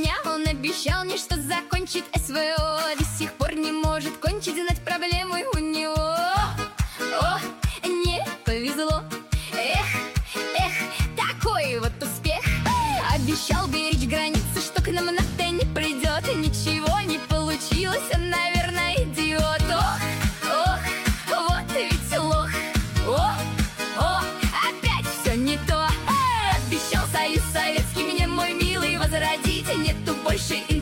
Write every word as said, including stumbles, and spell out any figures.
меня. Он обещал мне, что закончит СВО. До сих пор не может кончить, знать проблемы у него. О, не повезло. Эх, эх, такой вот успех. Обещал беречь границы, что к нам НАТО не придет. И ничего не получилось, он, наверное, идиот. Ох, ох, вот ведь лох. О, о, опять все не то. Обещал Союз Советский мне, мой милый, возродить. Нету больше